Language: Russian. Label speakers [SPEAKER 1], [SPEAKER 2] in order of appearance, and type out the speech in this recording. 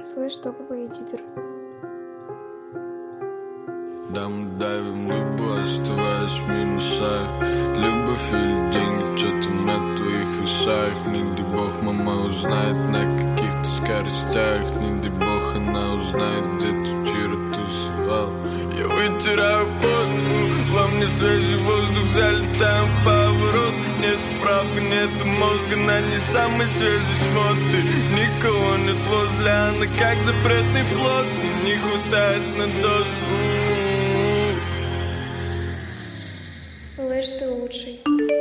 [SPEAKER 1] Слышь, топовый эдитор.
[SPEAKER 2] Да, мы давим любовь, оставаясь в минусах. Любовь или деньги, что-то на твоих весах. Не дай бог, мама узнает на каких-то скоростях. Не дай бог, она узнает, где ты вчера тусовал. Я вытираю пот, во мне свежий воздух, залетаем в поворот. Нет прав и нет мозга, на не самый свежий шмот. И никого нет возле, она как запретный плод. Мне не хватает на дозу.
[SPEAKER 1] Слышь, ты лучший.